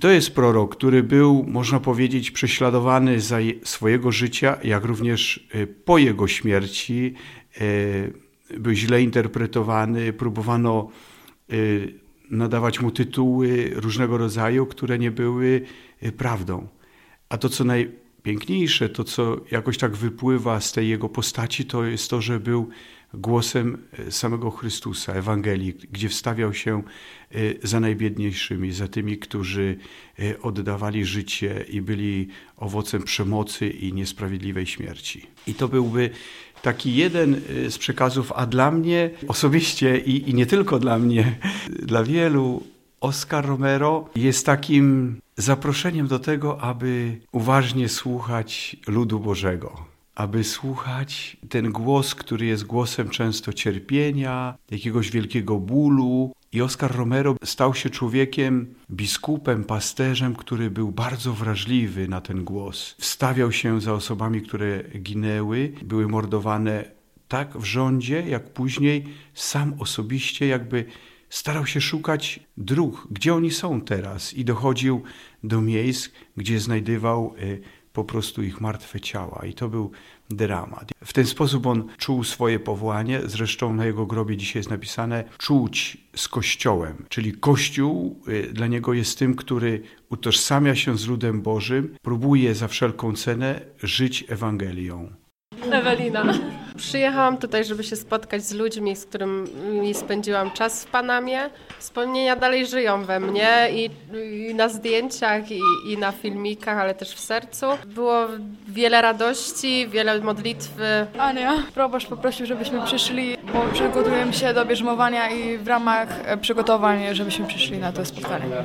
To jest prorok, który był, można powiedzieć, prześladowany za swojego życia, jak również po jego śmierci. Był źle interpretowany, próbowano nadawać mu tytuły różnego rodzaju, które nie były prawdą. A to, co najpiękniejsze, to, co jakoś tak wypływa z tej jego postaci, to jest to, że był głosem samego Chrystusa, Ewangelii, gdzie wstawiał się za najbiedniejszymi, za tymi, którzy oddawali życie i byli owocem przemocy i niesprawiedliwej śmierci. I to byłby taki jeden z przekazów, a dla mnie osobiście i nie tylko dla mnie, dla wielu, Oscar Romero jest takim zaproszeniem do tego, aby uważnie słuchać ludu Bożego. Aby słuchać ten głos, który jest głosem często cierpienia, jakiegoś wielkiego bólu. I Oscar Romero stał się człowiekiem, biskupem, pasterzem, który był bardzo wrażliwy na ten głos. Wstawiał się za osobami, które ginęły, były mordowane tak w rządzie, jak później sam osobiście jakby starał się szukać dróg, gdzie oni są teraz i dochodził do miejsc, gdzie znajdywał po prostu ich martwe ciała. I to był dramat. W ten sposób on czuł swoje powołanie. Zresztą na jego grobie dzisiaj jest napisane czuć z Kościołem. Czyli Kościół dla niego jest tym, który utożsamia się z ludem Bożym, próbuje za wszelką cenę żyć Ewangelią. Ewelina. Przyjechałam tutaj, żeby się spotkać z ludźmi, z którymi spędziłam czas w Panamie. Wspomnienia dalej żyją we mnie i na zdjęciach, i na filmikach, ale też w sercu. Było wiele radości, wiele modlitwy. Ania, proboszcz poprosił, żebyśmy przyszli, bo przygotujemy się do bierzmowania i w ramach przygotowań, żebyśmy przyszli na to spotkanie.